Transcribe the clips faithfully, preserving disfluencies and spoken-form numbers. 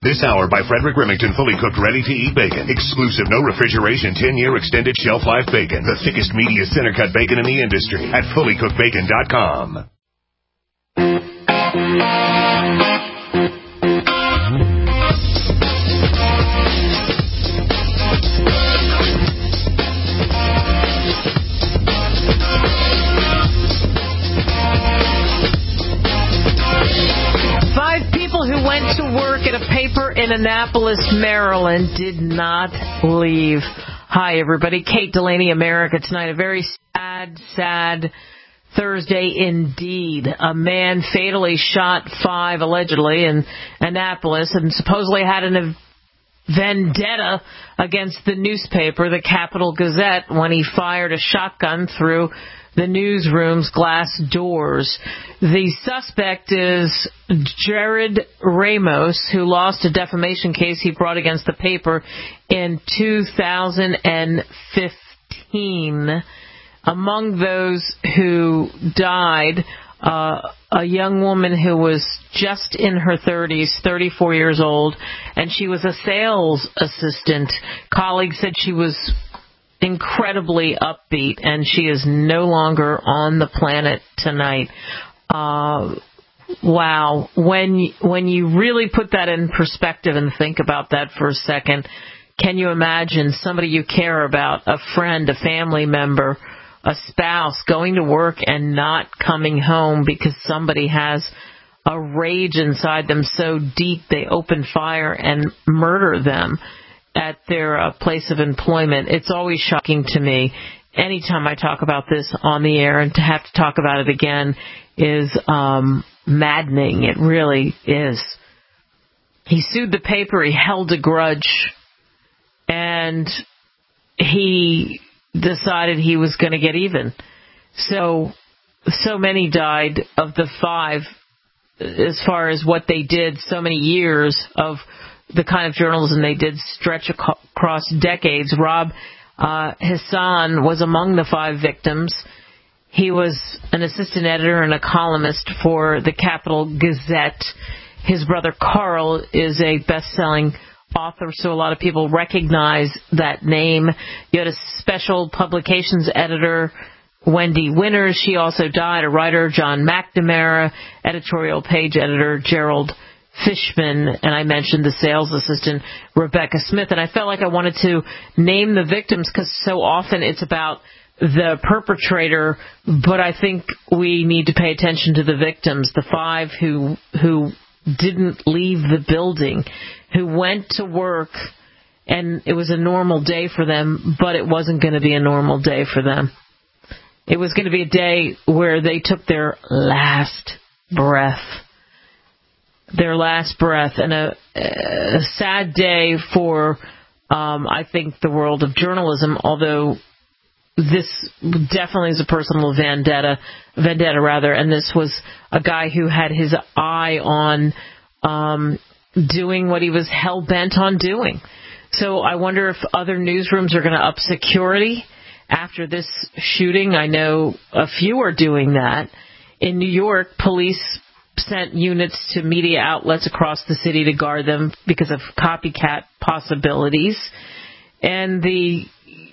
This hour by Frederick Remington, fully cooked, ready-to-eat bacon. Exclusive, no refrigeration, ten-year extended shelf life bacon. The thickest, meatiest center-cut bacon in the industry at fully cooked bacon dot com. Who went to work at a paper in Annapolis, Maryland, did not leave. Hi, everybody. Kate Delaney, America Tonight. A very sad, sad Thursday indeed. A man fatally shot five, allegedly, in Annapolis and supposedly had an vendetta against the newspaper, the Capital Gazette, when he fired a shotgun through the newsroom's glass doors. The suspect is Jared Ramos, who lost a defamation case he brought against the paper in two thousand fifteen. Among those who died, uh, a young woman who was just in her thirties, thirty-four years old, and she was a sales assistant. Colleagues said she was incredibly upbeat, and she is no longer on the planet tonight. Uh, wow. When, when you really put that in perspective and think about that for a second, can you imagine somebody you care about, a friend, a family member, a spouse, going to work and not coming home because somebody has a rage inside them so deep they open fire and murder them at their uh, place of employment? It's always shocking to me anytime I talk about this on the air, and to have to talk about it again is um, maddening. It really is. He sued the paper. He held a grudge, and he decided he was going to get even. So, so many died of the five as far as what they did, so many years of the kind of journalism they did stretch across decades. Rob uh, Hassan was among the five victims. He was an assistant editor and a columnist for the Capital Gazette. His brother Carl is a best-selling author, so a lot of people recognize that name. You had a special publications editor, Wendy Winters. She also died. A writer, John McNamara. Editorial page editor, Gerald Fishman, and I mentioned the sales assistant, Rebecca Smith. And I felt like I wanted to name the victims because so often it's about the perpetrator, but I think we need to pay attention to the victims, the five who who didn't leave the building, who went to work, and it was a normal day for them, but it wasn't going to be a normal day for them. It was going to be a day where they took their last breath. Their last breath, and a, a sad day for, um, I think, the world of journalism, although this definitely is a personal vendetta, vendetta rather, and this was a guy who had his eye on um, doing what he was hell-bent on doing. So I wonder if other newsrooms are going to up security after this shooting. I know a few are doing that. In New York, police sent units to media outlets across the city to guard them because of copycat possibilities. And the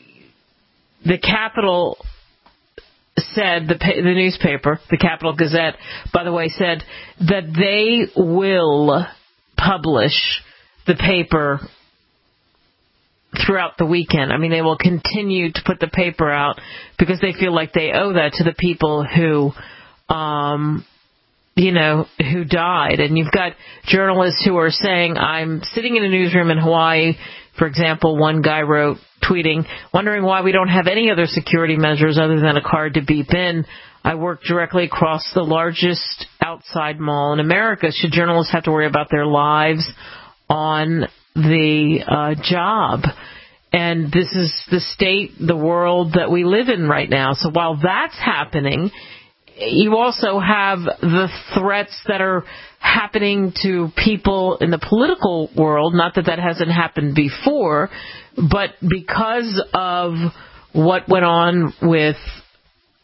the Capitol said, the, the newspaper, the Capital Gazette, by the way, said that they will publish the paper throughout the weekend. I mean, they will continue to put the paper out because they feel like they owe that to the people who um you know, who died. And you've got journalists who are saying, I'm sitting in a newsroom in Hawaii, for example, one guy wrote, tweeting, wondering why we don't have any other security measures other than a card to beep in. I work directly across the largest outside mall in America. Should journalists have to worry about their lives on the uh, job? And this is the state, the world that we live in right now. So while that's happening, you also have the threats that are happening to people in the political world. Not that that hasn't happened before, but because of what went on with,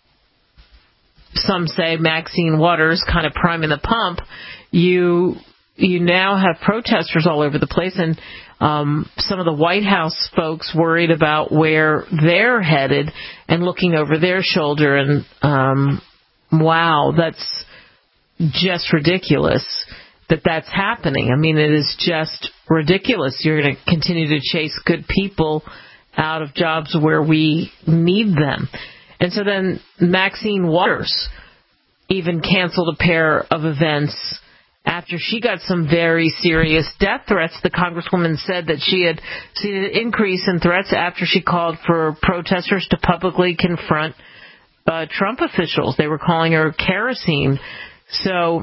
some say, Maxine Waters kind of priming the pump, you you now have protesters all over the place, and um, some of the White House folks worried about where they're headed and looking over their shoulder. And um, wow, that's just ridiculous that that's happening. I mean, it is just ridiculous. You're going to continue to chase good people out of jobs where we need them. And so then Maxine Waters even canceled a pair of events after she got some very serious death threats. The Congresswoman said that she had seen an increase in threats after she called for protesters to publicly confront uh, Trump officials. They were calling her kerosene. So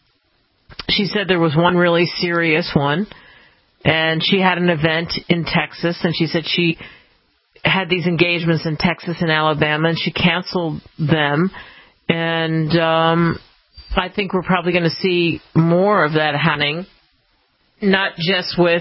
she said there was one really serious one, and she had an event in Texas, and she said she had these engagements in Texas and Alabama, and she canceled them. And um, I think we're probably going to see more of that happening, not just with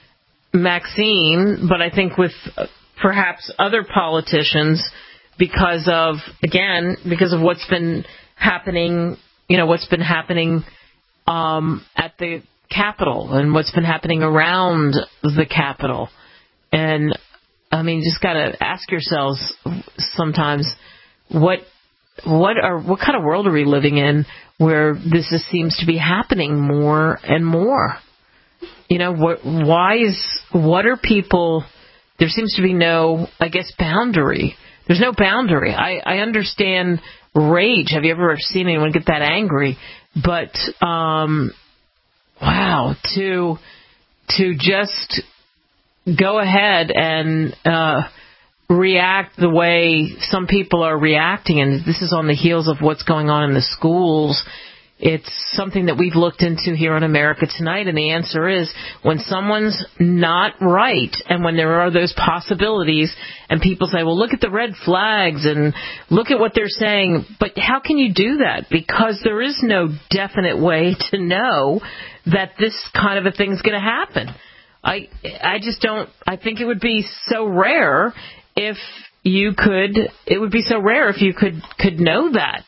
Maxine, but I think with uh, perhaps other politicians because of, again, because of what's been happening, you know, what's been happening um, at the Capitol and what's been happening around the Capitol. And, I mean, you just got to ask yourselves sometimes, what what are what kind of world are we living in where this just seems to be happening more and more? You know, what, why is, what are people, there seems to be no, I guess, boundary. There's no boundary. I, I understand rage. Have you ever seen anyone get that angry? But, um, wow, to to just go ahead and uh, react the way some people are reacting, and this is on the heels of what's going on in the schools. It's something that we've looked into here on America Tonight, and the answer is when someone's not right and when there are those possibilities and people say, well, look at the red flags and look at what they're saying, but how can you do that? Because there is no definite way to know that this kind of a thing's going to happen. I I just don't, I think it would be so rare if you could, it would be so rare if you could, could know that.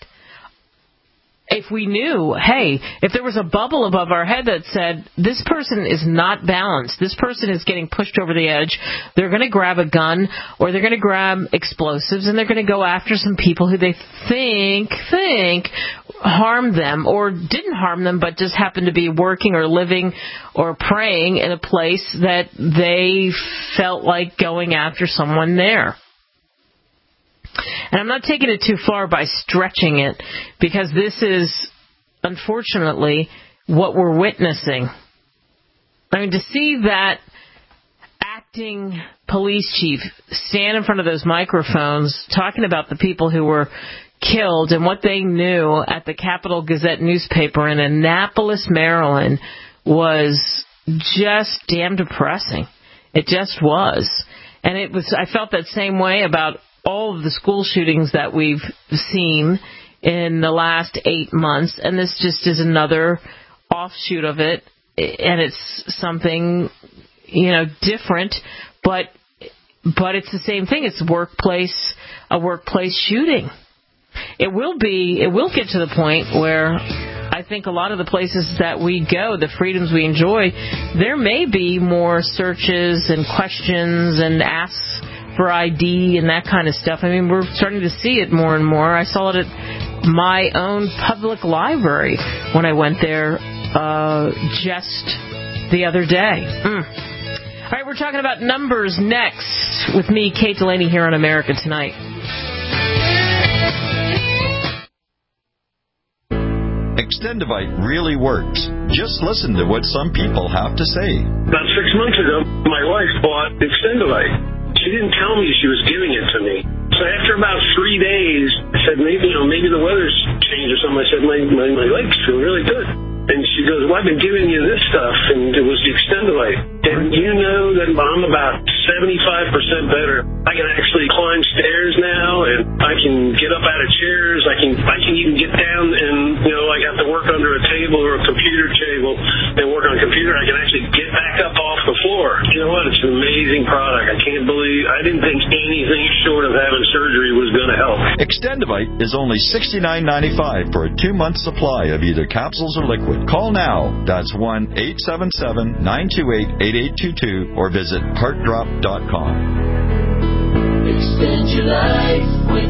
If we knew, hey, if there was a bubble above our head that said, this person is not balanced, this person is getting pushed over the edge, they're going to grab a gun or they're going to grab explosives and they're going to go after some people who they think, think harmed them or didn't harm them, but just happened to be working or living or praying in a place that they felt like going after someone there. And I'm not taking it too far by stretching it, because this is, unfortunately, what we're witnessing. I mean, to see that acting police chief stand in front of those microphones talking about the people who were killed and what they knew at the Capital Gazette newspaper in Annapolis, Maryland, was just damn depressing. It just was. And it was. I felt that same way about all of the school shootings that we've seen in the last eight months, and this just is another offshoot of it, and it's something, you know, different, but but it's the same thing. It's workplace, a workplace shooting. It will be, it will get to the point where I think a lot of the places that we go, the freedoms we enjoy, there may be more searches and questions and asks for I D and that kind of stuff. I mean, we're starting to see it more and more. I saw it at my own public library when I went there uh, just the other day. Mm. All right, we're talking about numbers next with me, Kate Delaney, here on America Tonight. Extendivite really works. Just listen to what some people have to say. About six months ago, my wife bought Extendivite. She didn't tell me she was giving it to me. So after about three days, I said, maybe, you know, maybe the weather's changed or something. I said, my, my, my legs feel really good. And she goes, well, I've been giving you this stuff, and it was the Extendivite. And you know that I'm about seventy-five percent better. I can actually climb stairs now, and I can get up out of chairs. I can I can even get down and, you know, I have to work under a table or a computer table and work on a computer. I can actually get back up off the floor. You know, know what? It's an amazing product. I can't believe, I didn't think anything short of having surgery was going to help. Extendivite is only sixty-nine ninety-five for a two-month supply of either capsules or liquid. Call now. That's one eight seven seven, nine two eight, eight eight two two or visit heart drop dot com. Extend your life with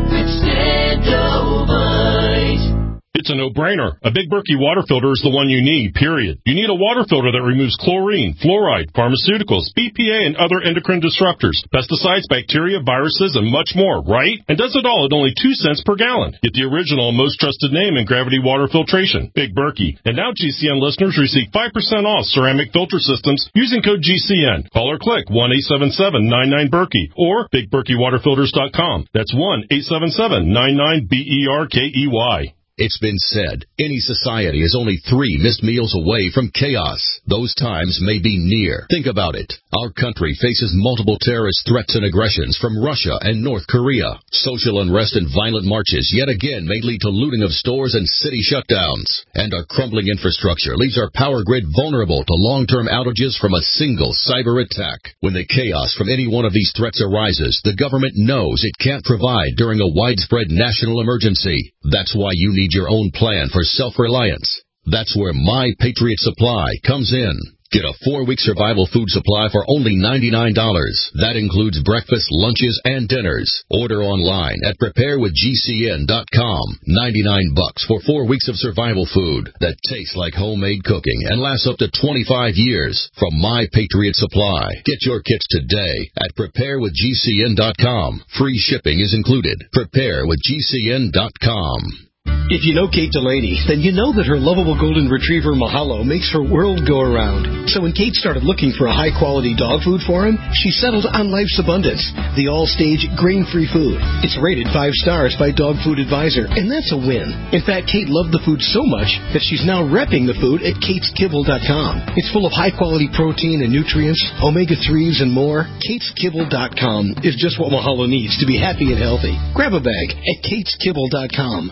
Extendivite. It's a no-brainer. A Big Berkey water filter is the one you need, period. You need a water filter that removes chlorine, fluoride, pharmaceuticals, B P A, and other endocrine disruptors, pesticides, bacteria, viruses, and much more, right? And does it all at only two cents per gallon. Get the original and most trusted name in gravity water filtration, Big Berkey. And now G C N listeners receive five percent off ceramic filter systems using code G C N. Call or click one eight seven seven, nine nine, Berkey or big berkey water filters dot com. That's one eight seven seven, nine nine, B E R K E Y. It's been said, any society is only three missed meals away from chaos. Those times may be near. Think about it. Our country faces multiple terrorist threats and aggressions from Russia and North Korea. Social unrest and violent marches yet again may lead to looting of stores and city shutdowns. And our crumbling infrastructure leaves our power grid vulnerable to long-term outages from a single cyber attack. When the chaos from any one of these threats arises, the government knows it can't provide during a widespread national emergency. That's why you need your own plan for self-reliance. That's where My Patriot Supply comes in. Get a four-week survival food supply for only ninety-nine dollars. That includes breakfast, lunches, and dinners. Order online at prepare with G C N dot com. ninety-nine bucks for four weeks of survival food that tastes like homemade cooking and lasts up to twenty-five years from My Patriot Supply. Get your kits today at prepare with G C N dot com. Free shipping is included. prepare with G C N dot com. If you know Kate Delaney, then you know that her lovable golden retriever Mahalo makes her world go around. So when Kate started looking for a high-quality dog food for him, she settled on Life's Abundance, the all-stage grain-free food. It's rated five stars by Dog Food Advisor, and that's a win. In fact, Kate loved the food so much that she's now repping the food at kates kibble dot com. It's full of high-quality protein and nutrients, omega threes, and more. kates kibble dot com is just what Mahalo needs to be happy and healthy. Grab a bag at kates kibble dot com.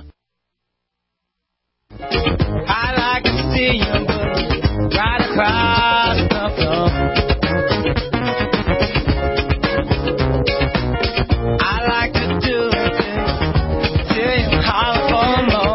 I like to see you move right across the floor. I like to do it till you holler for more.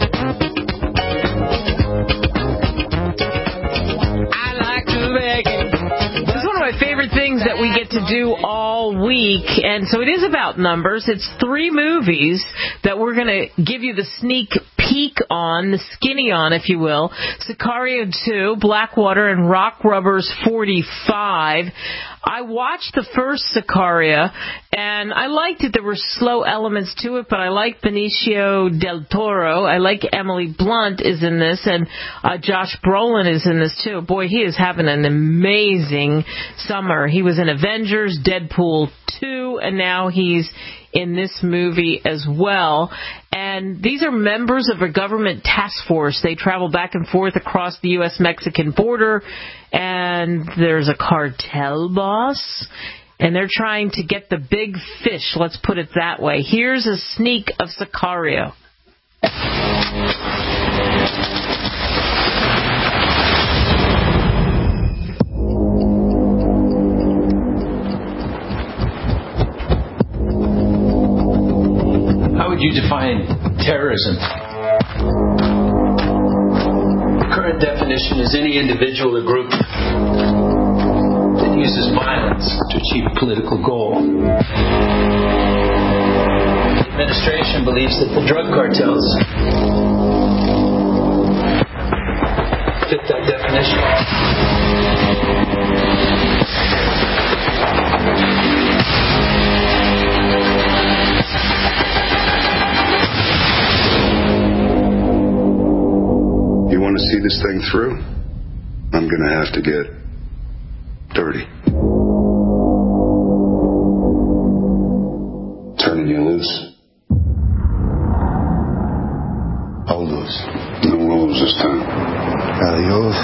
I like to beg it. This is one of my favorite things that we get to do all week, and so it is about numbers. It's three movies that we're going to give you the sneak peek on, the skinny on, if you will. Sicario two, Blackwater, and Rock Rubbers forty-five. I watched the first Sicario, and I liked it. There were slow elements to it, but I like Benicio del Toro. I like Emily Blunt is in this, and uh, Josh Brolin is in this, too. Boy, he is having an amazing summer. He was in Avengers, Deadpool two, and now he's in this movie as well. And these are members of a government task force. They travel back and forth across the U S Mexican border, and there's a cartel boss, and they're trying to get the big fish, let's put it that way. Here's a sneak of Sicario. How would you define terrorism? The current definition is any individual or group that uses violence to achieve a political goal. The administration believes that the drug cartels fit that definition. You want to see this thing through? I'm going to have to get dirty. Turning you loose. I'll lose. No rules this time. Adios.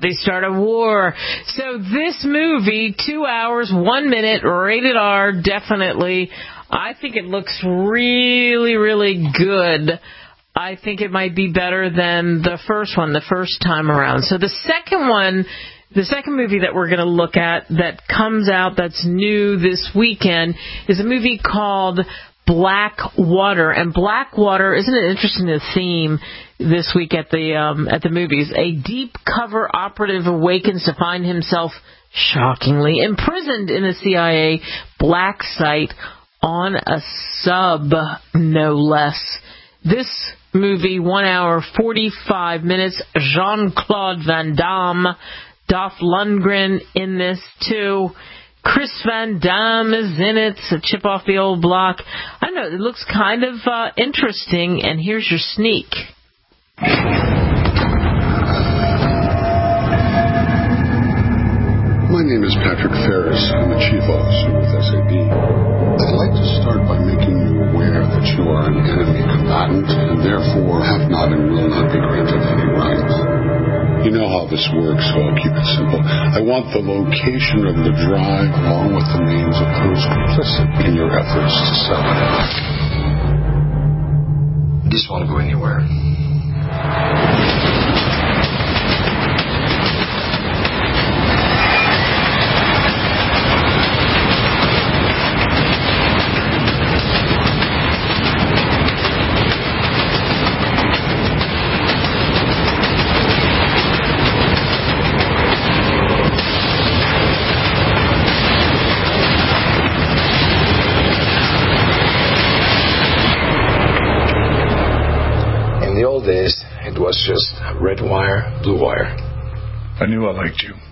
They start a war. So this movie, two hours, one minute, rated R, definitely. I think it looks really, really good. I think it might be better than the first one, the first time around. So the second one, the second movie that we're going to look at that comes out that's new this weekend is a movie called Blackwater. And Blackwater, isn't it interesting, the theme this week at the um, at the movies? A deep cover operative awakens to find himself shockingly imprisoned in a C I A black site on a sub, no less. This movie, one hour, forty-five minutes. Jean-Claude Van Damme, Dolph Lundgren in this too. Chris Van Damme is in it. It's a chip off the old block. I don't know, it looks kind of uh, interesting, and here's your sneak. My name is Patrick Ferris. I'm the chief officer with S A B. I'd like to start by making you aware that you are an enemy combatant and therefore have not and will not be granted any rights. You know how this works, so I'll keep it simple. I want the location of the drive along with the names of those complicit in your efforts to sell it. This won't go anywhere. Days, it was just red wire, blue wire. I knew I liked you.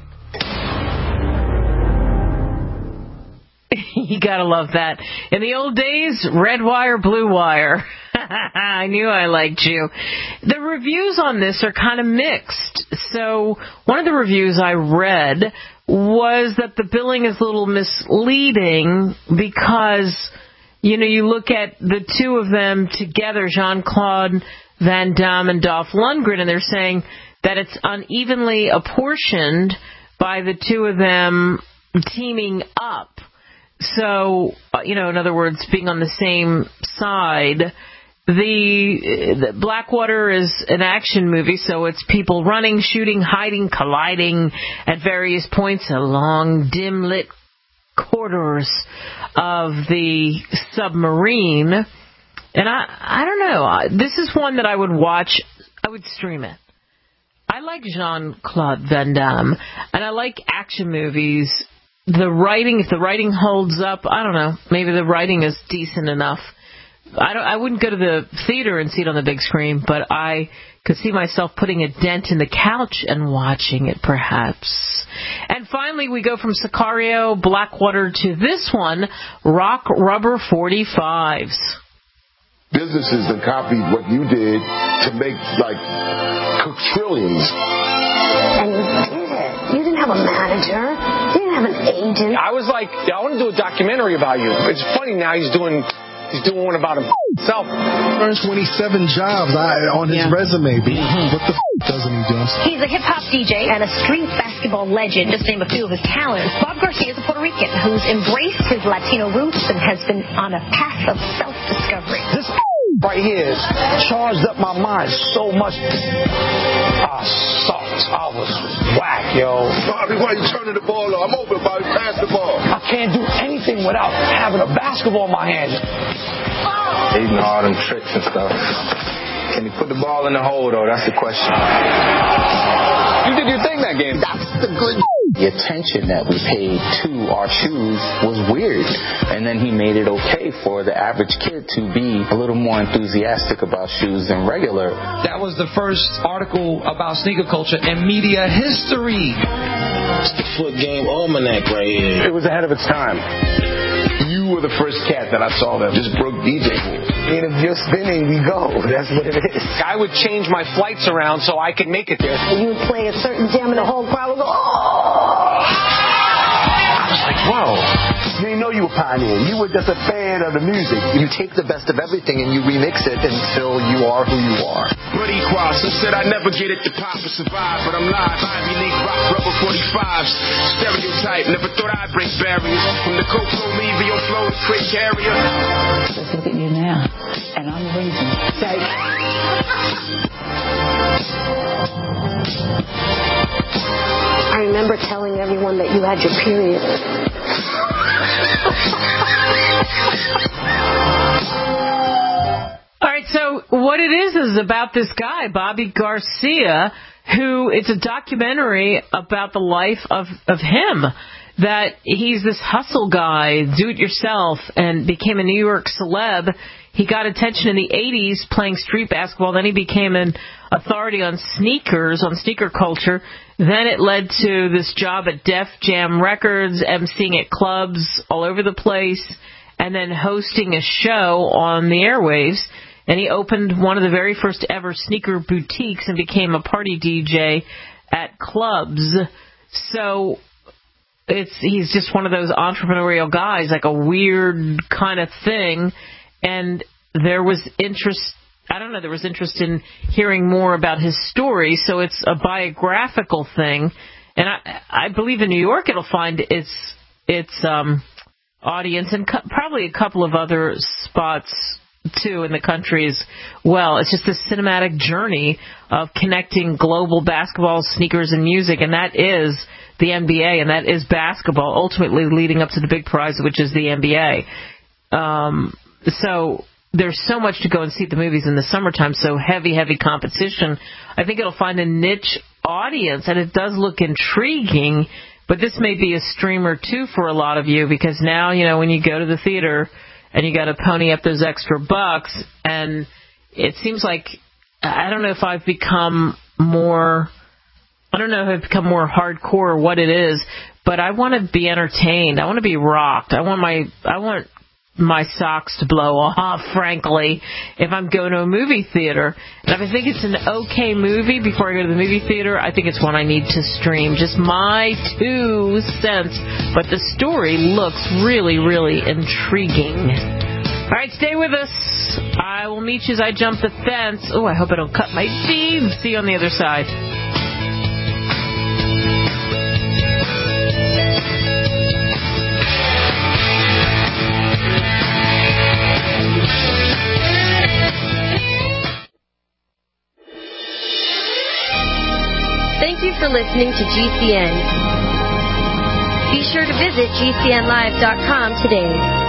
You gotta love that. In the old days, red wire, blue wire. I knew I liked you. The reviews on this are kind of mixed. So one of the reviews I read was that the billing is a little misleading because, you know, you look at the two of them together, Jean-Claude Van Damme and Dolph Lundgren, and they're saying that it's unevenly apportioned by the two of them teaming up. So, you know, in other words, being on the same side. The, the Blackwater is an action movie, so it's people running, shooting, hiding, colliding at various points along dim-lit corridors of the submarine. And I, I don't know. This is one that I would watch. I would stream it. I like Jean-Claude Van Damme, and I like action movies. The writing, if the writing holds up, I don't know. Maybe the writing is decent enough. I don't. I wouldn't go to the theater and see it on the big screen, but I could see myself putting a dent in the couch and watching it, perhaps. And finally, we go from Sicario, Blackwater to this one, Rock Rubber forty-fives. Businesses that copied what you did to make, like, trillions. And you did it. You didn't have a manager. You didn't have an agent. I was like, I want to do a documentary about you. It's funny now he's doing he's doing one about himself. Earned twenty-seven jobs on his yeah. resume. Mm-hmm. What the f*** doesn't he do? He's a hip-hop D J and a street basketball legend, just to name a few of his talents. Bob Garcia is a Puerto Rican who's embraced his Latino roots and has been on a path of self-discovery. This right here charged up my mind so much. I sucked. I was whack, yo. Bobby, why are you turning the ball on? I'm open, Bobby. Pass the ball. I can't do anything without having a basketball in my hand. They know all them tricks and stuff. Can he put the ball in the hole, though? That's the question. You did your thing that game. That's the good. The attention that we paid to our shoes was weird. And then he made it okay for the average kid to be a little more enthusiastic about shoes than regular. That was the first article about sneaker culture in media history. It's the Foot Game Almanac right here. It was ahead of its time. You were the first cat that I saw that just broke D J rules. And if you're spinning, we go. That's what it is. I would change my flights around so I could make it there. You would play a certain jam and the whole crowd would go, oh! I was like, whoa. You didn't know you were pioneering. You were just a fan of the music. You take the best of everything and you remix it until you are who you are. but equal. Some said I'd never get it to pop or survive, but I'm live. Ivy League rock, rubber forty-fives. Stereotype, never thought I'd break barriers. From the Coco Levy on flow to Craig Carrier. Let's look at you now, and I'm the reason. Like, I remember telling everyone that you had your period. All right, so what it is is about this guy, Bobby Garcia, who it's a documentary about the life of, of him, that he's this hustle guy, do-it-yourself, and became a New York celeb. He got attention in the eighties playing street basketball. Then he became an authority on sneakers, on sneaker culture. Then it led to this job at Def Jam Records, emceeing at clubs all over the place, and then hosting a show on the airwaves. And he opened one of the very first ever sneaker boutiques and became a party D J at clubs. So it's he's just one of those entrepreneurial guys, like a weird kind of thing. And there was interest, I don't know, there was interest in hearing more about his story. So it's a biographical thing. And I, I believe in New York it'll find its its um, audience, and co- probably a couple of other spots too in the country as well. It's just this cinematic journey of connecting global basketball, sneakers, and music, and that is the N B A, and that is basketball, ultimately leading up to the big prize, which is the N B A. Um, so there's so much to go and see the movies in the summertime, so heavy, heavy competition. I think it'll find a niche audience, and it does look intriguing, but this may be a streamer, too, for a lot of you, because now, you know, when you go to the theater and you got to pony up those extra bucks, and it seems like, I don't know if I've become more, I don't know if I've become more hardcore or what it is, but I want to be entertained. I want to be rocked. I want my, I want my socks to blow off, frankly, if I'm going to a movie theater. And if I think it's an okay movie before I go to the movie theater, I think it's one I need to stream. Just my two cents. But the story looks really, really intriguing. All right, stay with us. I will meet you as I jump the fence. Oh, I hope I don't cut my teeth. See you on the other side. Thank you for listening to G C N. Be sure to visit G C N live dot com today.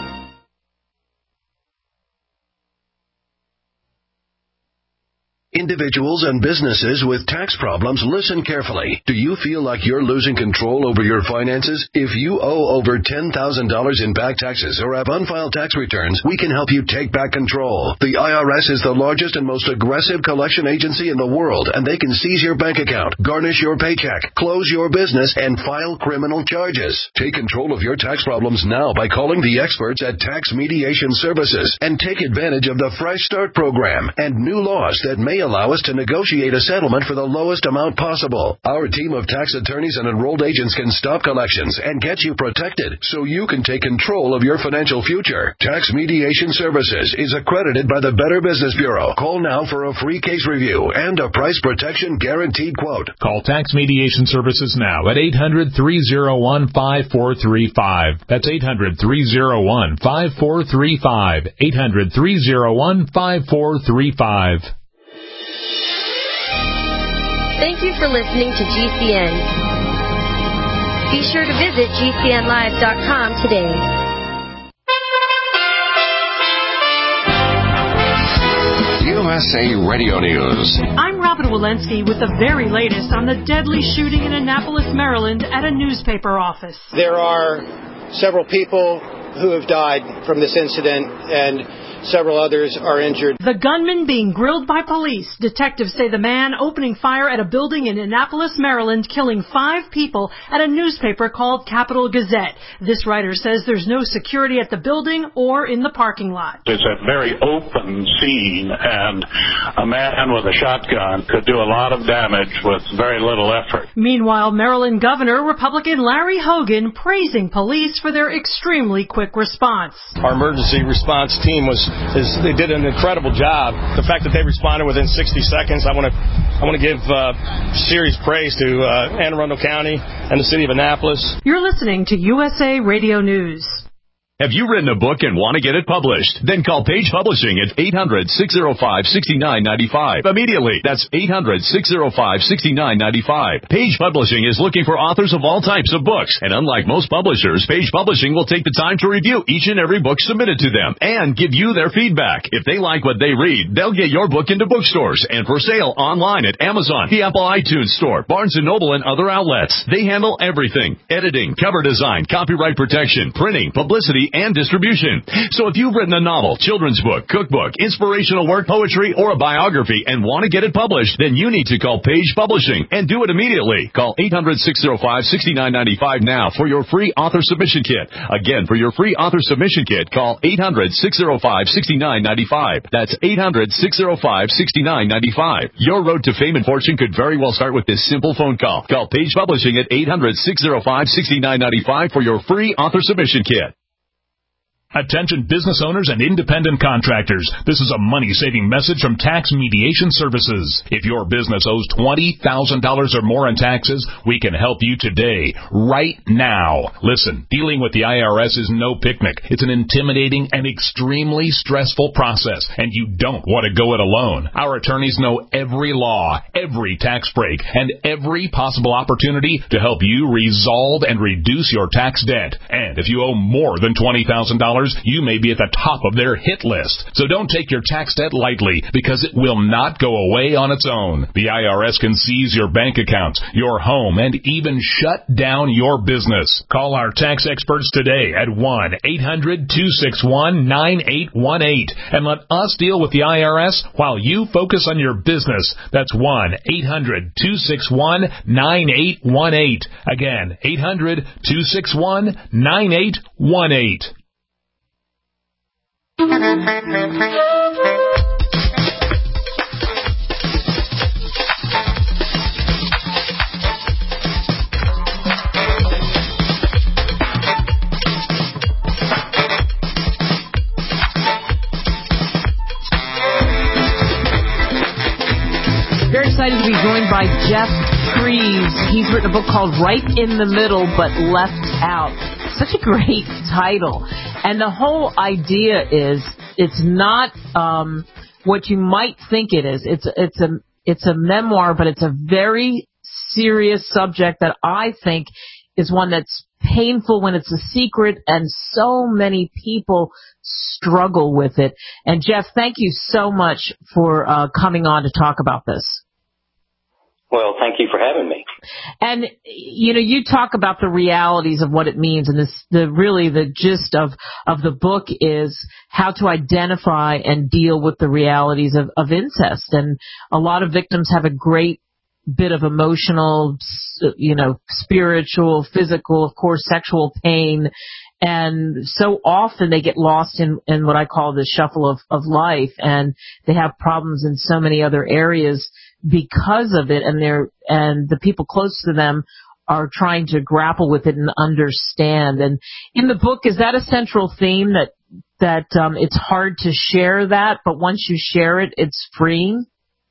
Individuals and businesses with tax problems, listen carefully. Do you feel like you're losing control over your finances? If you owe over ten thousand dollars in back taxes or have unfiled tax returns, we can help you take back control. The I R S is the largest and most aggressive collection agency in the world, and they can seize your bank account, garnish your paycheck, close your business, and file criminal charges. Take control of your tax problems now by calling the experts at Tax Mediation Services and take advantage of the Fresh Start program and new laws that may allow us to negotiate a settlement for the lowest amount possible. Our team of tax attorneys and enrolled agents can stop collections and get you protected so you can take control of your financial future. Tax Mediation Services is accredited by the Better Business Bureau. Call now for a free case review and a price protection guaranteed quote. Call Tax Mediation Services now at eight hundred, three oh one, five four three five. That's eight hundred, three oh one, five four three five. eight hundred, three oh one, five four three five. Thank you for listening to G C N. Be sure to visit G C N live dot com today. U S A Radio News. I'm Robin Walensky with the very latest on the deadly shooting in Annapolis, Maryland at a newspaper office. There are several people who have died from this incident, and several others are injured. The gunman being grilled by police. Detectives say the man opening fire at a building in Annapolis, Maryland, killing five people at a newspaper called Capital Gazette. This writer says there's no security at the building or in the parking lot. It's a very open scene, and a man with a shotgun could do a lot of damage with very little effort. Meanwhile, Maryland Governor Republican Larry Hogan praising police for their extremely quick response. Our emergency response team was is they did an incredible job. The fact that they responded within sixty seconds, I want to I want to give uh, serious praise to uh, Anne Arundel County and the city of Annapolis. You're listening to U S A Radio News. Have you written a book and want to get it published? Then call Page Publishing at eight hundred, six oh five, six nine nine five. Immediately. That's eight hundred, six oh five, six nine nine five. Page Publishing is looking for authors of all types of books. And unlike most publishers, Page Publishing will take the time to review each and every book submitted to them and give you their feedback. If they like what they read, they'll get your book into bookstores and for sale online at Amazon, the Apple iTunes Store, Barnes and Noble, and other outlets. They handle everything: editing, cover design, copyright protection, printing, publicity, and distribution. So if you've written a novel, children's book, cookbook, inspirational work, poetry, or a biography and want to get it published, then you need to call Page Publishing and do it immediately. Call eight hundred, six oh five, six nine nine five now for your free author submission kit. Again, for your free author submission kit, call eight hundred, six oh five, six nine nine five. That's eight hundred, six oh five, six nine nine five. Your road to fame and fortune could very well start with this simple phone call. Call Page Publishing at eight hundred, six oh five, six nine nine five for your free author submission kit. Attention business owners and independent contractors. This is a money-saving message from Tax Mediation Services. If your business owes twenty thousand dollars or more in taxes, we can help you today, right now. Listen, dealing with the I R S is no picnic. It's an intimidating and extremely stressful process, and you don't want to go it alone. Our attorneys know every law, every tax break, and every possible opportunity to help you resolve and reduce your tax debt. And if you owe more than twenty thousand dollars, you may be at the top of their hit list. So don't take your tax debt lightly, because it will not go away on its own. The I R S can seize your bank accounts, your home, and even shut down your business. Call our tax experts today at one eight hundred, two six one, nine eight one eight and let us deal with the I R S while you focus on your business. That's one eight hundred, two six one, nine eight one eight. Again, eight hundred, two six one, nine eight one eight. Very excited to be joined by Jeff Treves. He's written a book called Right in the Middle but Left Out. Such a great title. And the whole idea is it's not um, what you might think it is. It's it's a it's a memoir, but it's a very serious subject that I think is one that's painful when it's a secret, and so many people struggle with it. And Jeff, thank you so much for uh, coming on to talk about this. Well, thank you for having me. And, you know, you talk about the realities of what it means, and this, the really the gist of, of the book is how to identify and deal with the realities of, of incest. And a lot of victims have a great bit of emotional, you know, spiritual, physical, of course, sexual pain. And so often they get lost in, in what I call the shuffle of, of life, and they have problems in so many other areas because of it, and they're, and the people close to them are trying to grapple with it and understand. And in the book, is that a central theme, that, that, um, it's hard to share that, but once you share it, it's freeing?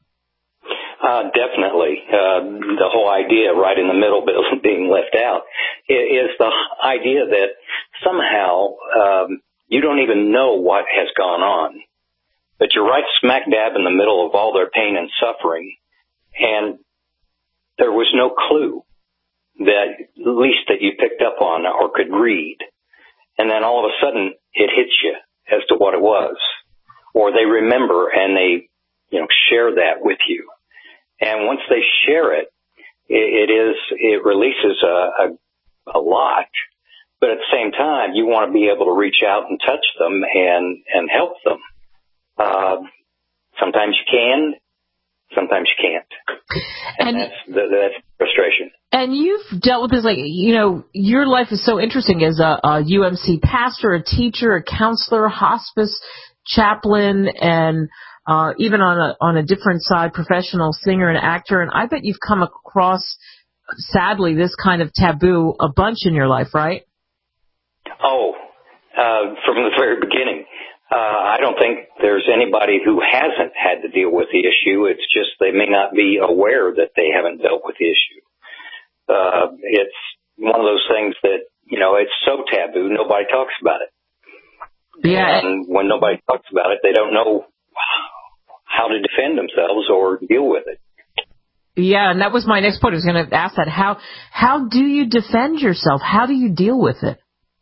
Uh, definitely. Uh, the whole idea right in the middle being left out is the idea that somehow, um, you don't even know what has gone on, but you're right smack dab in the middle of all their pain and suffering. And there was no clue that, at least that you picked up on or could read. And then all of a sudden it hits you as to what it was, or they remember and they, you know, share that with you. And once they share it, it, it is, it releases a, a, a lot. But at the same time, you want to be able to reach out and touch them and, and help them. Uh, sometimes you can, sometimes you can't. And, and that's, the, that's frustration. And you've dealt with this, like, you know, your life is so interesting as a, a U M C pastor, a teacher, a counselor, hospice chaplain, and uh, even on a, on a different side, professional singer and actor. And I bet you've come across, sadly, this kind of taboo a bunch in your life, right? Oh, uh, from the very beginning. Uh, I don't think there's anybody who hasn't had to deal with the issue. It's just they may not be aware that they haven't dealt with the issue. Uh, it's one of those things that, you know, it's so taboo, nobody talks about it. Yeah. And when nobody talks about it, they don't know how to defend themselves or deal with it. Yeah, and that was my next point. I was going to ask that. How how do you defend yourself? How do you deal with it?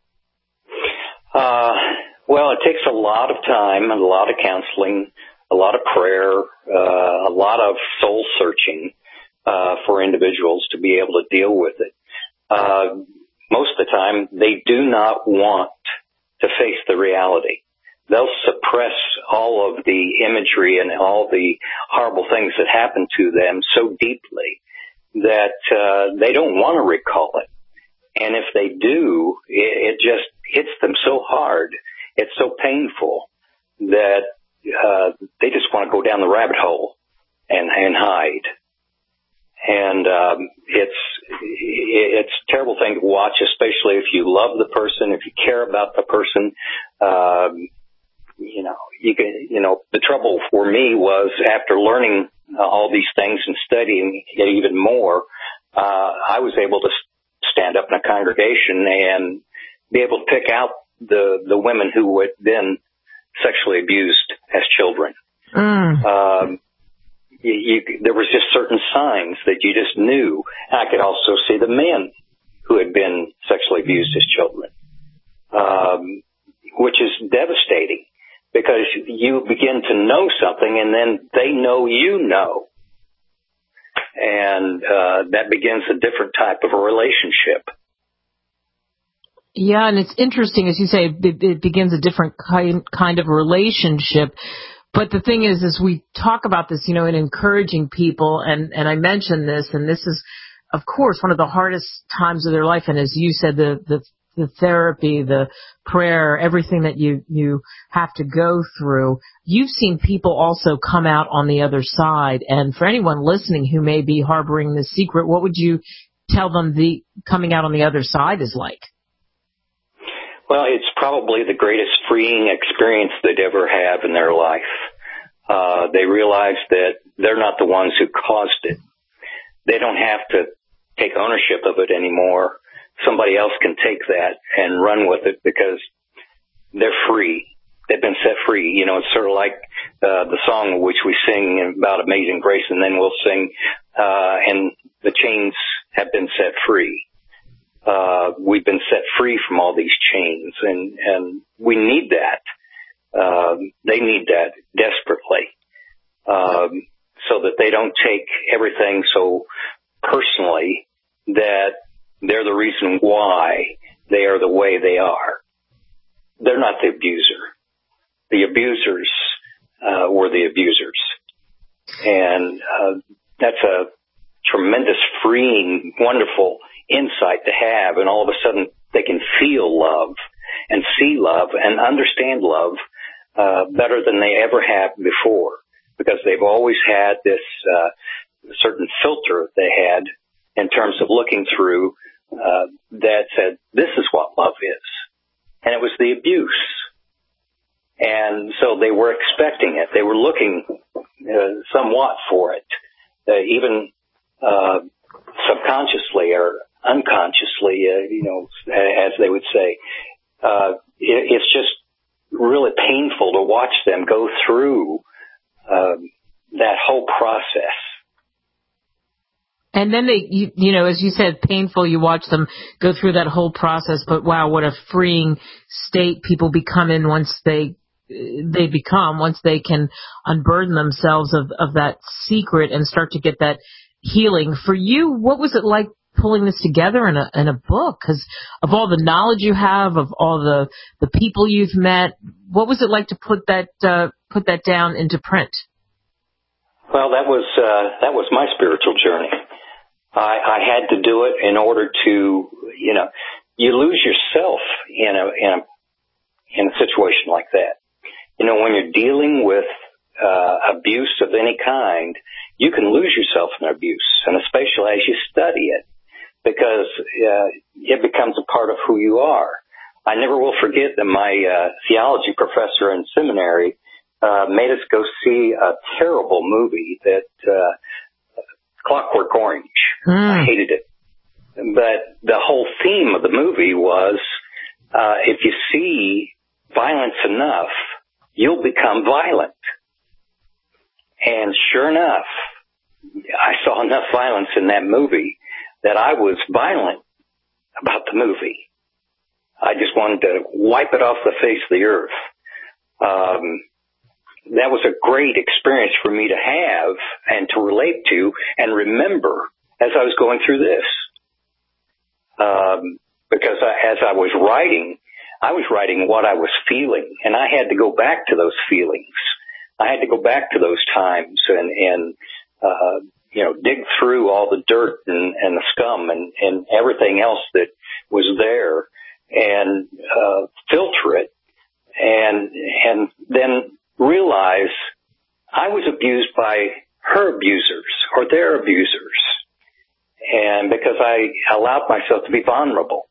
Uh, well, it takes a lot of time, a lot of counseling, a lot of prayer, uh, a lot of soul searching uh, for individuals to be able to deal with it. Uh, most of the time, they do not want to face the reality. They'll suppress all of the imagery and all the horrible things that happen to them so deeply that uh, they don't want to recall it. And if they do, it, it just hits them so hard, it's so painful that uh, they just want to go down the rabbit hole and, and hide. And um, it's it's a terrible thing to watch, especially if you love the person, if you care about the person. Um, you know, you can. You know, the trouble for me was after learning uh, all these things and studying it even more, uh, I was able to stand up in a congregation and be able to pick out the the women who had been sexually abused as children. Mm. Um, You, you, there was just certain signs that you just knew. I could also see the men who had been sexually abused as children, um, which is devastating because you begin to know something and then they know you know. And uh, that begins a different type of a relationship. Yeah, and it's interesting, as you say, it, it begins a different kind, kind of relationship. But the thing is, as we talk about this, you know, in encouraging people, and, and I mentioned this, and this is, of course, one of the hardest times of their life. And as you said, the, the, the therapy, the prayer, everything that you, you have to go through, you've seen people also come out on the other side. And for anyone listening who may be harboring this secret, what would you tell them the coming out on the other side is like? Well, it's probably the greatest freeing experience they'd ever have in their life. Uh, they realize that they're not the ones who caused it. They don't have to take ownership of it anymore. Somebody else can take that and run with it because they're free. They've been set free. You know, it's sort of like uh, the song which we sing about Amazing Grace, and then we'll sing, uh, and the chains have been set free. Uh, we've been set free from all these chains, and, and we need that. Um, they need that desperately, um, so that they don't take everything so personally that they're the reason why they are the way they are. They're not the abuser. The abusers uh, were the abusers. And uh, that's a tremendous, freeing, wonderful insight to have, and all of a sudden they can feel love and see love and understand love uh, better than they ever have before, because they've always had this uh, certain filter they had in terms of looking through uh, that said, this is what love is. And it was the abuse. And so they were expecting it. They were looking uh, somewhat for it, uh, even uh, subconsciously or unconsciously, uh, you know, as they would say. Uh, it, it's just really painful to watch them go through uh, that whole process. And then they, you, you know, as you said, painful, you watch them go through that whole process, but wow, what a freeing state people become in once they, they become, once they can unburden themselves of, of that secret and start to get that healing. For you, what was it like pulling this together in a, in a book? Because of all the knowledge you have, of all the, the people you've met, what was it like to put that, uh, put that down into print? Well, that was, uh, that was my spiritual journey. I, I had to do it in order to, you know, you lose yourself in a, in a, in a situation like that. You know, when you're dealing with, uh, abuse of any kind, you can lose yourself in abuse, and especially as you study it, because, uh, it becomes a part of who you are. I never will forget that my uh, theology professor in seminary uh, made us go see a terrible movie that uh, Clockwork Orange. Mm. I hated it. But the whole theme of the movie was uh, if you see violence enough, you'll become violent. And sure enough, I saw enough violence in that movie that I was violent about the movie. I just wanted to wipe it off the face of the earth. Um, that was a great experience for me to have and to relate to and remember as I was going through this. Um, because I, as I was writing, I was writing what I was feeling, and I had to go back to those feelings. I had to go back to those times and, and uh, you know, dig through all the dirt and, and the scum and, and everything else that was there and uh, filter it and and then realize I was abused by her abusers or their abusers. And because I allowed myself to be vulnerable.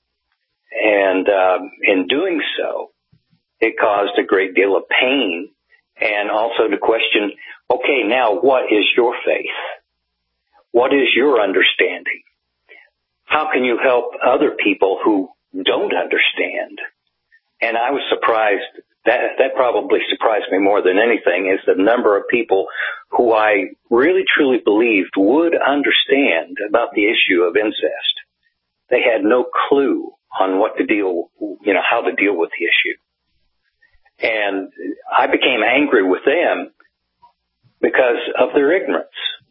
And um, in doing so, it caused a great deal of pain and also to question, okay, now what is your faith? What is your understanding? How can you help other people who don't understand? And I was surprised, that that probably surprised me more than anything, is the number of people who I really truly believed would understand about the issue of incest. They had no clue on what to deal, you know, how to deal with the issue. And I became angry with them because of their ignorance.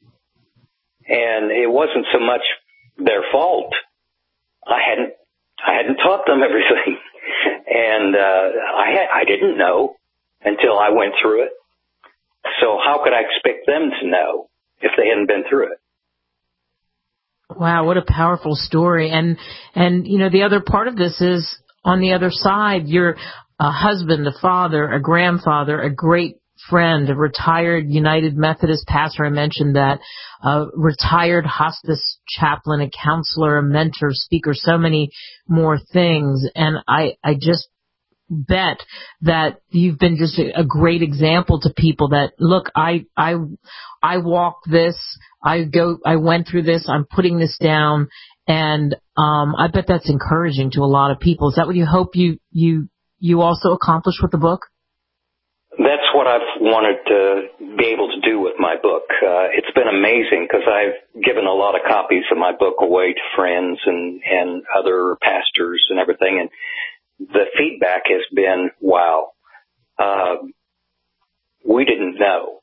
And it wasn't so much their fault. I hadn't, I hadn't taught them everything. And, uh, I had, I didn't know until I went through it. So how could I expect them to know if they hadn't been through it? Wow, what a powerful story. And, and, you know, the other part of this is on the other side, you're a husband, a father, a grandfather, a great friend, a retired United Methodist pastor. I mentioned that, a retired hospice chaplain, a counselor, a mentor, speaker, so many more things. And I, I just bet that you've been just a, a great example to people that, look, I, I, I walk this, I go, I went through this, I'm putting this down. And, um, I bet that's encouraging to a lot of people. Is that what you hope you, you, you also accomplish with the book? That's what I've wanted to be able to do with my book. Uh, it's been amazing because I've given a lot of copies of my book away to friends and, and other pastors and everything. And the feedback has been, wow, uh, we didn't know.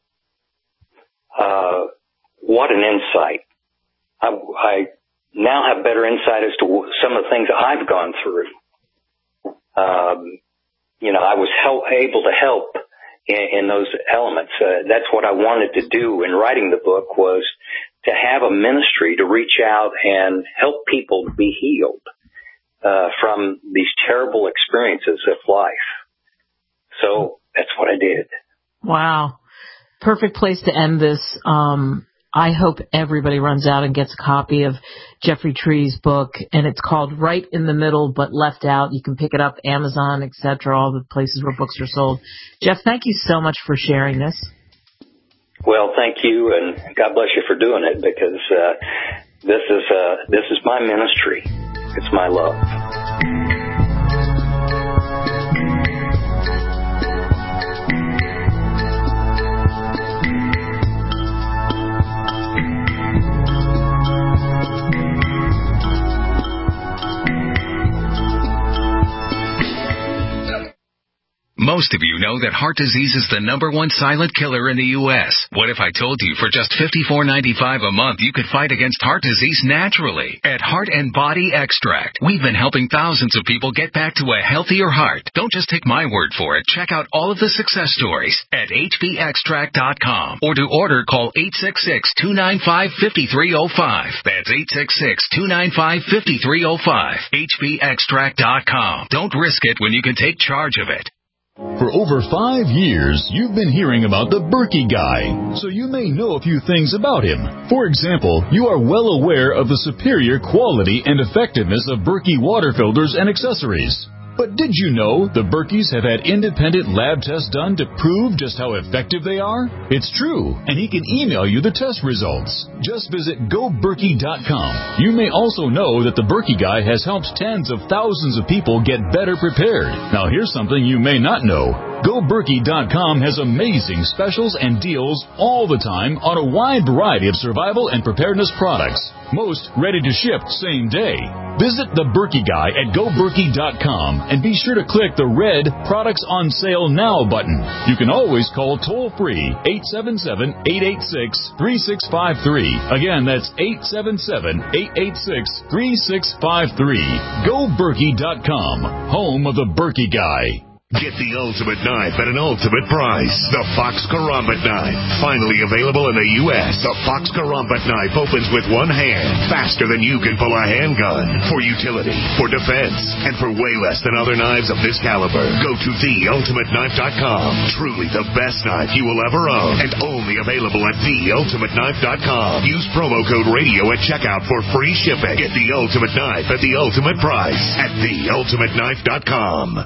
Uh, what an insight. I, I now have better insight as to some of the things I've gone through. Um, you know, I was help, able to help in, in those elements. Uh, that's what I wanted to do in writing the book, was to have a ministry to reach out and help people to be healed uh, from these terrible experiences of life. So that's what I did. Wow. Perfect place to end this. Um, I hope everybody runs out and gets a copy of Jeffrey Tree's book, and it's called Right in the Middle but Left Out. You can pick it up, Amazon, et cetera, all the places where books are sold. Jeff, thank you so much for sharing this. Well, thank you, and God bless you for doing it, because uh, this is uh, this is my ministry. It's my love. Most of you know that heart disease is the number one silent killer in the U S What if I told you for just fifty-four ninety-five a month you could fight against heart disease naturally? At Heart and Body Extract, we've been helping thousands of people get back to a healthier heart. Don't just take my word for it. Check out all of the success stories at H B extract dot com, or to order, call eight six six, two nine five, five three zero five. That's eight six six, two nine five, five three zero five. H B extract dot com. Don't risk it when you can take charge of it. For over five years, you've been hearing about the Berkey Guy, so you may know a few things about him. For example, you are well aware of the superior quality and effectiveness of Berkey water filters and accessories. But did you know the Berkeys have had independent lab tests done to prove just how effective they are? It's true, and he can email you the test results. Just visit go berkey dot com. You may also know that the Berkey Guy has helped tens of thousands of people get better prepared. Now here's something you may not know. go berkey dot com has amazing specials and deals all the time on a wide variety of survival and preparedness products. Most ready to ship same day. Visit the Berkey Guy at go berkey dot com and be sure to click the red Products on Sale Now button. You can always call toll-free eight seven seven, eight eight six, three six five three. Again, that's eight seven seven, eight eight six, three six five three. go berkey dot com, home of the Berkey Guy. Get the ultimate knife at an ultimate price. The Fox Karambit knife. Finally available in the U S The Fox Karambit knife opens with one hand, faster than you can pull a handgun. For utility, for defense, and for way less than other knives of this caliber. Go to the ultimate knife dot com. Truly the best knife you will ever own. And only available at the ultimate knife dot com. Use promo code radio at checkout for free shipping. Get the ultimate knife at the ultimate price at the ultimate knife dot com.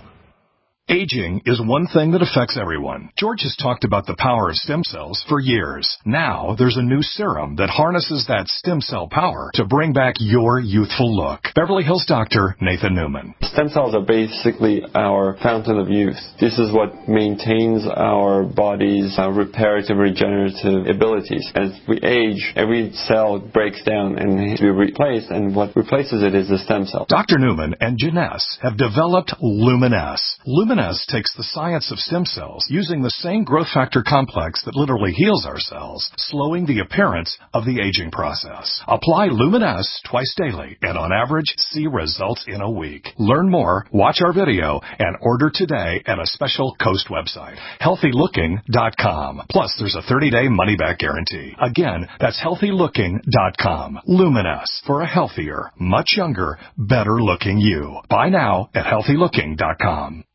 Aging is one thing that affects everyone. George has talked about the power of stem cells for years. Now, there's a new serum that harnesses that stem cell power to bring back your youthful look. Beverly Hills doctor Nathan Newman. Stem cells are basically our fountain of youth. This is what maintains our body's uh, reparative, regenerative abilities. As we age, every cell breaks down and needs to be replaced, and what replaces it is the stem cell. Doctor Newman and Janess have developed Luminesce. Luminesce takes the science of stem cells using the same growth factor complex that literally heals our cells, slowing the appearance of the aging process. Apply Luminesce twice daily and on average see results in a week. Learn more, watch our video, and order today at a special Coast website, healthy looking dot com. Plus, there's a thirty-day money-back guarantee. Again, that's healthy looking dot com. Luminesce, for a healthier, much younger, better-looking you. Buy now at healthy looking dot com.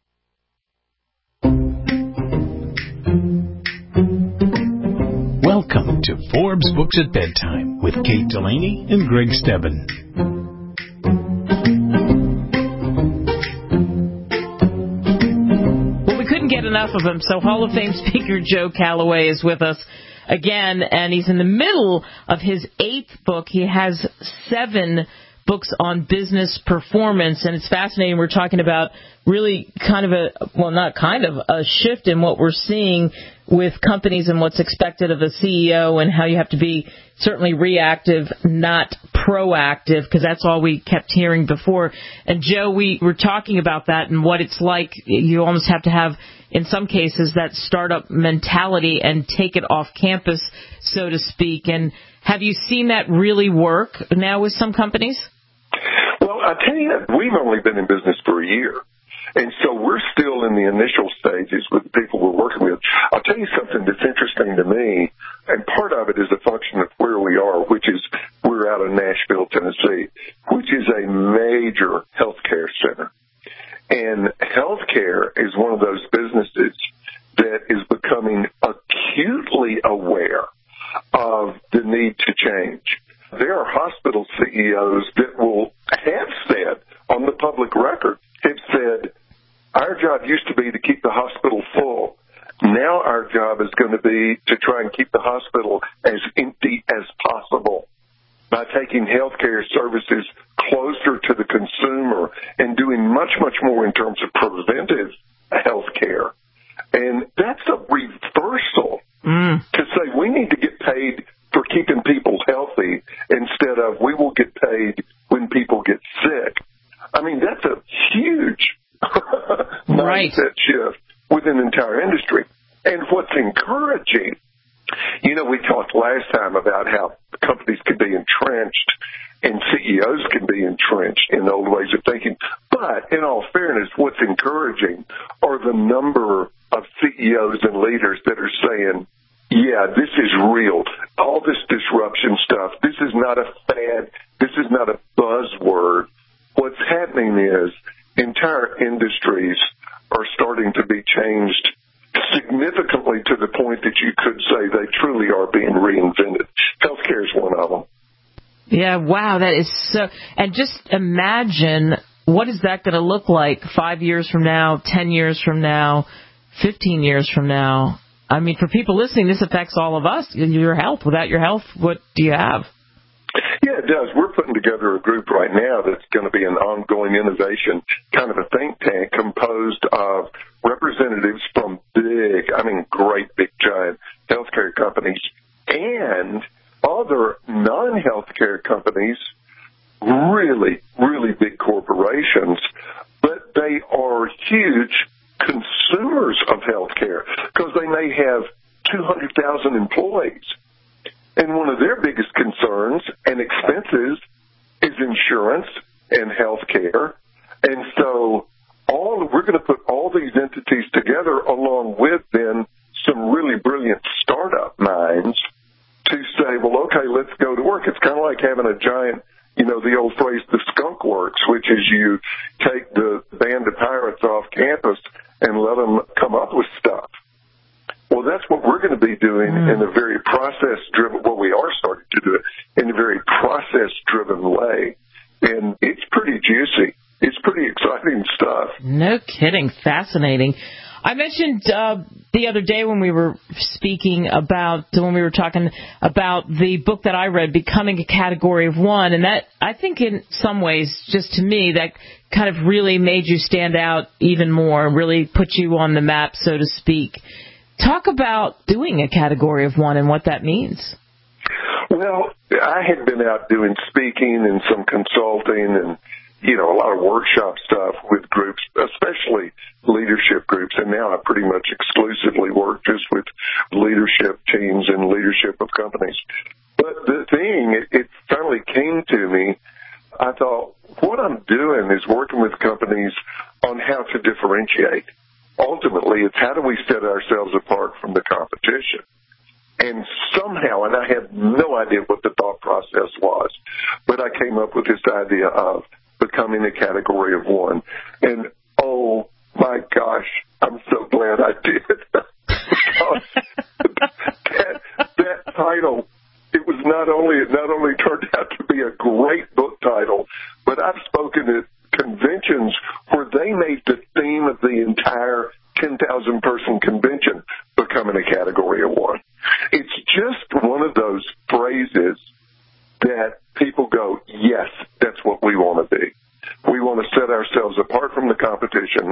Welcome to Forbes Books at Bedtime with Kate Delaney and Greg Stebbin. Well, we couldn't get enough of him, so Hall of Fame speaker Joe Calloway is with us again, and he's in the middle of his eighth book. He has seven books on business performance, and it's fascinating. We're talking about really kind of a, well, not kind of, a shift in what we're seeing with companies and what's expected of a C E O, and how you have to be certainly reactive, not proactive, because that's all we kept hearing before. And Joe, we were talking about that and what it's like. You almost have to have, in some cases, that startup mentality and take it off campus, so to speak. And have you seen that really work now with some companies? Well, I tell you, we've only been in business for a year. And so we're still in the initial stages with the people we're working with. I'll tell you something that's interesting to me, and part of it is a function of where we are, which is we're out of Nashville, Tennessee, which is a major healthcare center. And healthcare is one of those businesses that is becoming acutely aware of the need to change. There are hospital C E Os that will have said on the public record, have said, our job used to be to keep the hospital full. Now our job is going to be to try and keep the hospital as empty as possible by taking healthcare services closer to the consumer and doing much, much more in terms of preventive healthcare. And that's a reversal mm. to say we need to get paid for keeping people healthy instead of we will get paid when people get sick. I mean, that's a huge right. mindset shift within the entire industry. And what's encouraging, you know, we talked last time about how companies can be entrenched and C E Os can be entrenched in old ways of thinking. But in all fairness, what's encouraging are the number of C E Os and leaders that are saying, yeah, this is real. All this disruption stuff, this is not a fad. This is not a buzzword. What's happening is entire industries are starting to be changed significantly to the point that you could say they truly are being reinvented. Healthcare is one of them. Yeah, wow, that is so. And just imagine what is that going to look like five years from now, ten years from now, fifteen years from now? I mean, for people listening, this affects all of us. Your health. Without your health, what do you have? Yeah, it does. We're putting together a group right now that's going to be an ongoing innovation, kind of a think tank composed of representatives from big, I mean, great big giant healthcare companies and other non-healthcare companies, really, really big corporations, but they are huge consumers of healthcare because they may have two hundred thousand employees. And one of their biggest concerns and expenses is insurance and health care. And so all we're going to put all these entities together along with then some really brilliant startup minds to say, well, okay, let's go to work. It's kind of like having a giant, you know, the old phrase, the skunk works, which is you take the band of pirates off campus and let them come up with stuff. Well, that's what we're going to be doing mm. in a very process-driven, well, we are starting to do it in a very process-driven way. And it's pretty juicy. It's pretty exciting stuff. No kidding. Fascinating. I mentioned uh, the other day when we were speaking about, when we were talking about the book that I read, Becoming a Category of One, and that, I think in some ways, just to me, that kind of really made you stand out even more, really put you on the map, so to speak. Talk about doing a Category of One and what that means. Well, I had been out doing speaking and some consulting and, you know, a lot of workshop stuff with groups, especially leadership groups. And now I pretty much exclusively work just with leadership teams and leadership of companies. But the thing, it, it finally came to me. I thought, what I'm doing is working with companies on how to differentiate. Ultimately, it's how do we set ourselves apart from the competition? And somehow, and I had no idea what the thought process was, but I came up with this idea of becoming a category of one. And, oh, my gosh, I'm so glad I did. that, that title, it was not only, it not only turned out to be a great book title, but I've spoken at conventions where they made the theme of the entire ten thousand person convention becoming a category of one. It's just one of those phrases that people go, yes, that's what we want to be. We want to set ourselves apart from the competition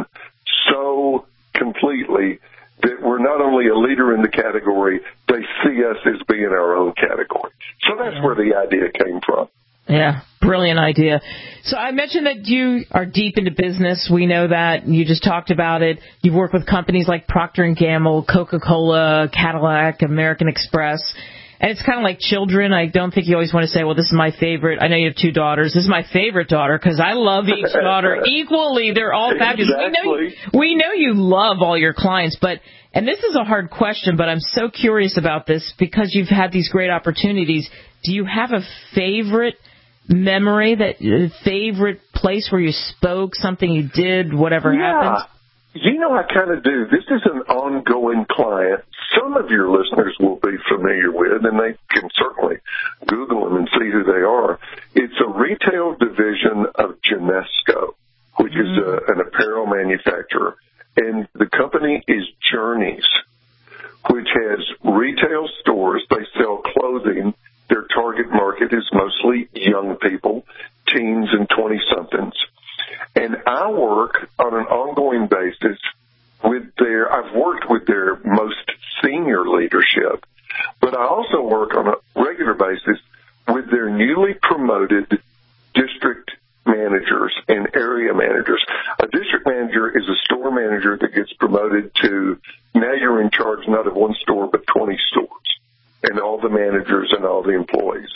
so completely that we're not only a leader in the category, they see us as being our own category. So that's where the idea came from. Yeah, brilliant idea. So I mentioned that you are deep into business. We know that. You just talked about it. You've worked with companies like Procter and Gamble, Coca-Cola, Cadillac, American Express. And it's kind of like children. I don't think you always want to say, well, this is my favorite. I know you have two daughters. This is my favorite daughter because I love each daughter equally. They're all fabulous. Exactly. We know you, we know you love all your clients, but and this is a hard question, but I'm so curious about this because you've had these great opportunities. Do you have a favorite memory, that uh, favorite place where you spoke, something you did, whatever yeah. happened? You know, I kind of do. This is an ongoing client. Some of your listeners will be familiar with, and they can certainly Google them and see who they are. It's a retail division of Genesco, which mm-hmm. is a, an apparel manufacturer. And the company is Journeys, which has retail stores. They sell clothing. Their target market is mostly young people, teens and twenty-somethings. And I work on an ongoing basis with their, I've worked with their most senior leadership, but I also work on a regular basis with their newly promoted district managers and area managers. A district manager is a store manager that gets promoted to, now you're in charge not of one store, but twenty stores, and all the managers and all the employees.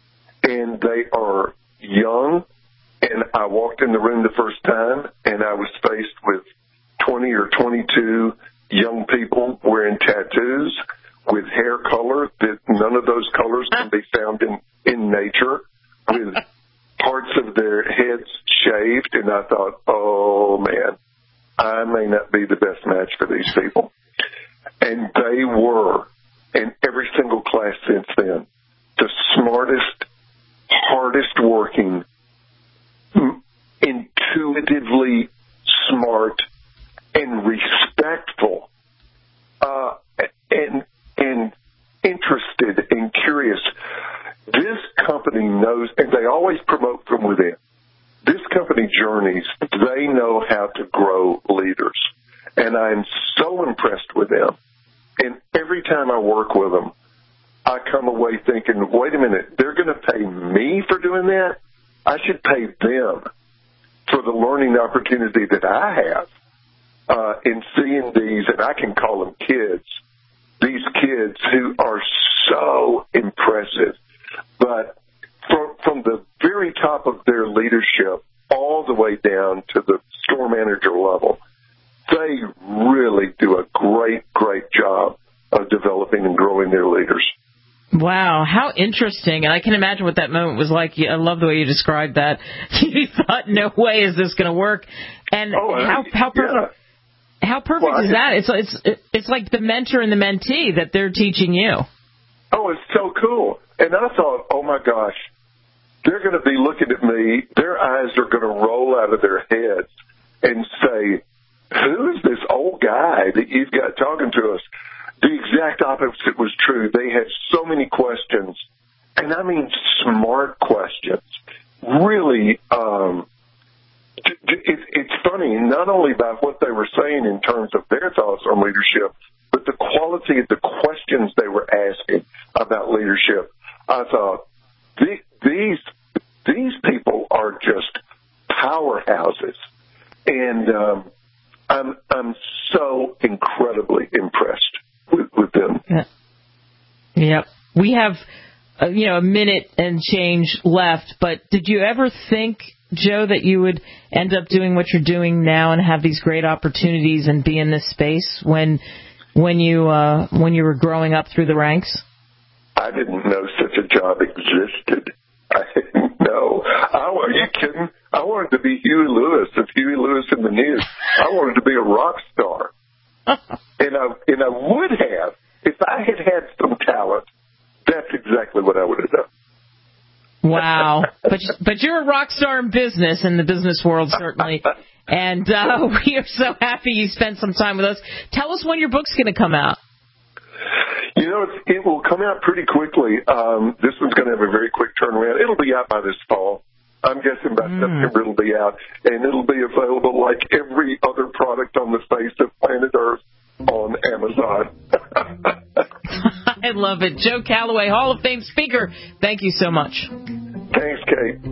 And they are young. And I walked in the room the first time, and I was faced with twenty or twenty-two young people wearing tattoos with hair color that none of those colors can be found in, in nature, with parts of their heads shaved. And I thought, oh, man, I may not be the best match for these people. And they were, in every single class since then, the smartest, hardest working, intuitive company knows, and they always promote from within. This company, Journeys, they know how to grow leaders. And I'm so impressed with them. And every time I work with them, I come away thinking, wait a minute, they're going to pay me for doing that? I should pay them for the learning opportunity that I have uh, in seeing these, and I can call them kids, these kids who are so impressive. But from, from the very top of their leadership all the way down to the store manager level, they really do a great, great job of developing and growing their leaders. Wow, how interesting. And I can imagine what that moment was like. I love the way you described that. You thought, no way is this going to work. And oh, how, how perfect, yeah. how perfect well, is that? It's, it's, it's like the mentor and the mentee that they're teaching you. Oh, it's so cool. And I thought, oh, my gosh, they're going to be looking at me. Their eyes are going to roll out of their heads and say, who is this old guy that you've got talking to us? The exact opposite was true. They had so many questions, and I mean smart questions. Really, um, it, it's funny, not only about what they were saying in terms of their thoughts on leadership, but the quality of the questions they were asking about leadership. I thought, these these people are just powerhouses, and um, I'm I'm so incredibly impressed with, with them. Yeah. Yep. We have, uh, you know, a minute and change left, but did you ever think, Joe, that you would end up doing what you're doing now and have these great opportunities and be in this space when when you uh, when you were growing up through the ranks? I didn't know such a job existed. I didn't know. I, are you kidding? I wanted to be Huey Lewis of Huey Lewis in the News. I wanted to be a rock star. and, I, and I would have. If I had had some talent, that's exactly what I would have done. Wow. but but you're a rock star in business, in the business world, certainly. And uh, we are so happy you spent some time with us. Tell us when your book's going to come out. You know, it's, it will come out pretty quickly. Um, this one's going to have a very quick turnaround. It'll be out by this fall. I'm guessing by mm. September it'll be out, and it'll be available like every other product on the face of planet Earth on Amazon. I love it. Joe Calloway, Hall of Fame speaker, thank you so much. Thanks, Kate.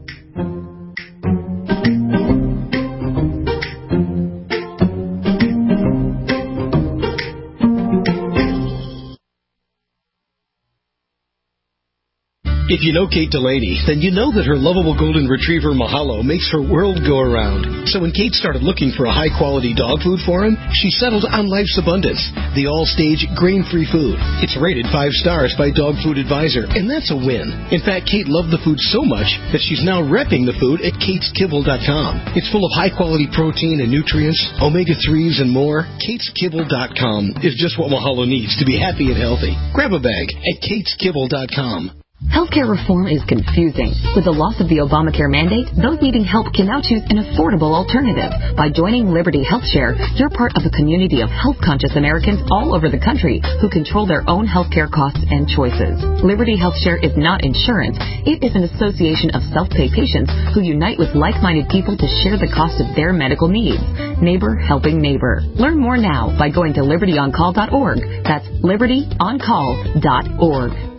If you know Kate Delaney, then you know that her lovable golden retriever Mahalo makes her world go around. So when Kate started looking for a high-quality dog food for him, she settled on Life's Abundance, the all-stage grain-free food. It's rated five stars by Dog Food Advisor, and that's a win. In fact, Kate loved the food so much that she's now repping the food at kates kibble dot com. It's full of high-quality protein and nutrients, omega threes, and more. kates kibble dot com is just what Mahalo needs to be happy and healthy. Grab a bag at kates kibble dot com. Healthcare reform is confusing. With the loss of the Obamacare mandate, those needing help can now choose an affordable alternative. By joining Liberty HealthShare, you're part of a community of health-conscious Americans all over the country who control their own healthcare costs and choices. Liberty HealthShare is not insurance. It is an association of self-pay patients who unite with like-minded people to share the cost of their medical needs. Neighbor helping neighbor. Learn more now by going to liberty on call dot org. That's liberty on call dot org.